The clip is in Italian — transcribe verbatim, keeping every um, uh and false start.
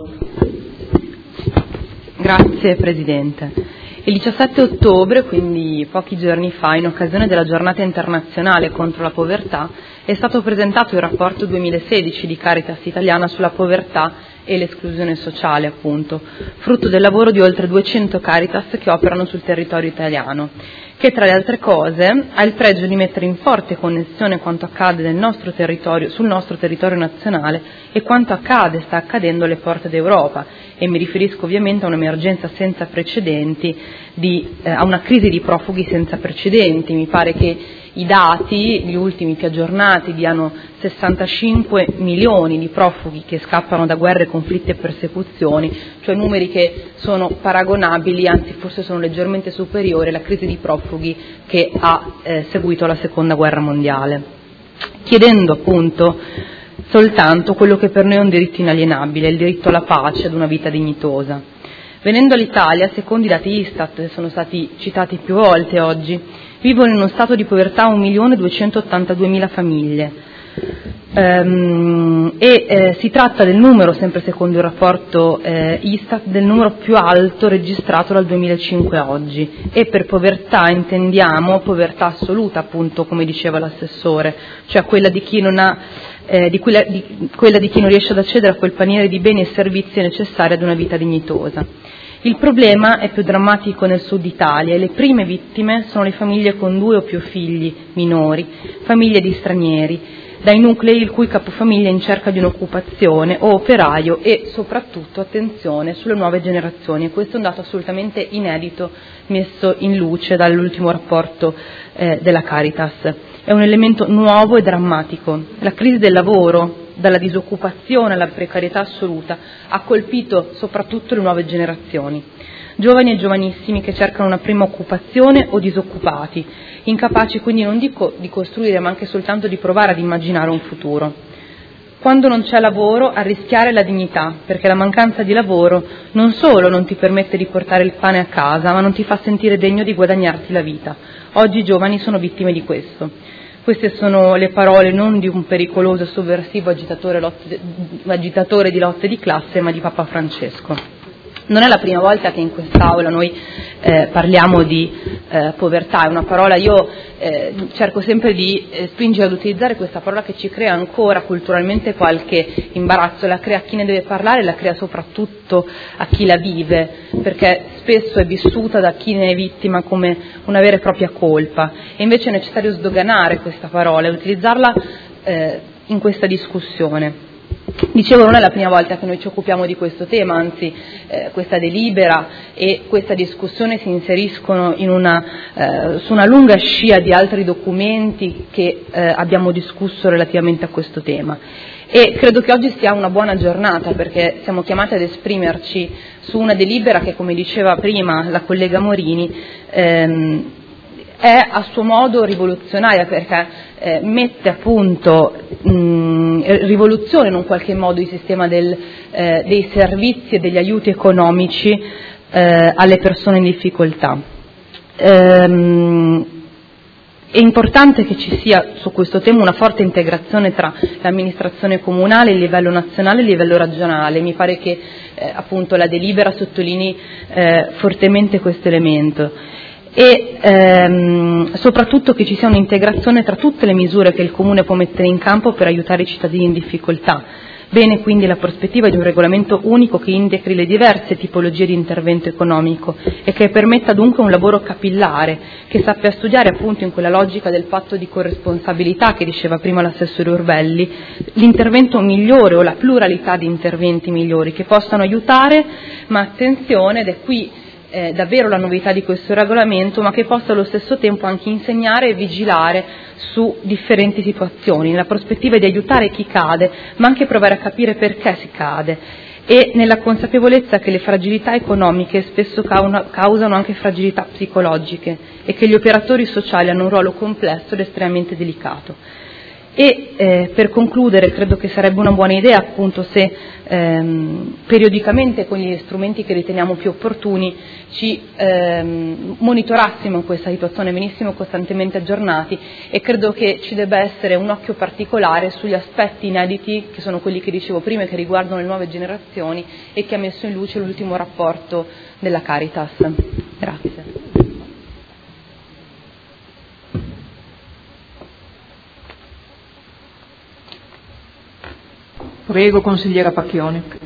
Grazie Presidente. Il diciassette ottobre, quindi pochi giorni fa, in occasione della giornata internazionale contro la povertà, è stato presentato il rapporto duemilasedici di Caritas Italiana sulla povertà e l'esclusione sociale, appunto, frutto del lavoro di oltre duecento Caritas che operano sul territorio italiano, che tra le altre cose ha il pregio di mettere in forte connessione quanto accade nel nostro territorio, sul nostro territorio nazionale e quanto accade, sta accadendo alle porte d'Europa, e mi riferisco ovviamente a un'emergenza senza precedenti, di, eh, a una crisi di profughi senza precedenti. Mi pare che i dati, gli ultimi più aggiornati, diano sessantacinque milioni di profughi che scappano da guerre, conflitti e persecuzioni, cioè numeri che sono paragonabili, anzi forse sono leggermente superiori alla crisi di profughi che ha eh, seguito la seconda guerra mondiale, chiedendo appunto soltanto quello che per noi è un diritto inalienabile, il diritto alla pace, ad una vita dignitosa. Venendo all'Italia, secondo i dati Istat, che sono stati citati più volte oggi, vivono in uno stato di povertà un milione duecentottantaduemila famiglie ehm, e eh, si tratta del numero, sempre secondo il rapporto eh, Istat, del numero più alto registrato dal duemilacinque a oggi, e per povertà intendiamo povertà assoluta, appunto, come diceva l'assessore, cioè quella di chi non ha Eh, di quella, di, quella di chi non riesce ad accedere a quel paniere di beni e servizi necessari ad una vita dignitosa. Il problema è più drammatico nel sud Italia e le prime vittime sono le famiglie con due o più figli minori, famiglie di stranieri, dai nuclei il cui capofamiglia è in cerca di un'occupazione o operaio, e soprattutto, attenzione, sulle nuove generazioni. E questo è un dato assolutamente inedito messo in luce dall'ultimo rapporto eh, della Caritas. È un elemento nuovo e drammatico. La crisi del lavoro, dalla disoccupazione alla precarietà assoluta, ha colpito soprattutto le nuove generazioni. Giovani e giovanissimi che cercano una prima occupazione o disoccupati, incapaci quindi non dico di costruire ma anche soltanto di provare ad immaginare un futuro. Quando non c'è lavoro, a rischiare la dignità, perché la mancanza di lavoro non solo non ti permette di portare il pane a casa, ma non ti fa sentire degno di guadagnarti la vita. Oggi i giovani sono vittime di questo. Queste sono le parole non di un pericoloso e sovversivo agitatore, lotte, agitatore di lotte di classe, ma di Papa Francesco. Non è la prima volta che in quest'Aula noi eh, parliamo di eh, povertà, è una parola, io eh, cerco sempre di eh, spingere ad utilizzare questa parola che ci crea ancora culturalmente qualche imbarazzo, la crea a chi ne deve parlare, la crea soprattutto a chi la vive, perché spesso è vissuta da chi ne è vittima come una vera e propria colpa, e invece è necessario sdoganare questa parola e utilizzarla eh, in questa discussione. Dicevo, non è la prima volta che noi ci occupiamo di questo tema, anzi eh, questa delibera e questa discussione si inseriscono in una, eh, su una lunga scia di altri documenti che eh, abbiamo discusso relativamente a questo tema. E credo che oggi sia una buona giornata, perché siamo chiamati ad esprimerci su una delibera che, come diceva prima la collega Morini, ehm, è a suo modo rivoluzionaria, perché eh, mette appunto mh, rivoluzione in un qualche modo il sistema del, eh, dei servizi e degli aiuti economici eh, alle persone in difficoltà. Ehm, È importante che ci sia su questo tema una forte integrazione tra l'amministrazione comunale, il livello nazionale e il livello regionale. Mi pare che eh, appunto la delibera sottolinei eh, fortemente questo elemento. E ehm, soprattutto che ci sia un'integrazione tra tutte le misure che il Comune può mettere in campo per aiutare i cittadini in difficoltà. Bene quindi la prospettiva di un regolamento unico che integri le diverse tipologie di intervento economico e che permetta dunque un lavoro capillare, che sappia studiare appunto in quella logica del patto di corresponsabilità che diceva prima l'assessore Urbelli, l'intervento migliore o la pluralità di interventi migliori che possano aiutare, ma attenzione, ed è qui Eh, davvero la novità di questo regolamento, ma che possa allo stesso tempo anche insegnare e vigilare su differenti situazioni, nella prospettiva di aiutare chi cade, ma anche provare a capire perché si cade, e nella consapevolezza che le fragilità economiche spesso causano anche fragilità psicologiche e che gli operatori sociali hanno un ruolo complesso ed estremamente delicato. E eh, per concludere, credo che sarebbe una buona idea appunto se ehm, periodicamente con gli strumenti che riteniamo più opportuni ci ehm, monitorassimo questa situazione, venissimo costantemente aggiornati, e credo che ci debba essere un occhio particolare sugli aspetti inediti, che sono quelli che dicevo prima e che riguardano le nuove generazioni e che ha messo in luce l'ultimo rapporto della Caritas. Grazie. Prego, consigliera Pacchioni.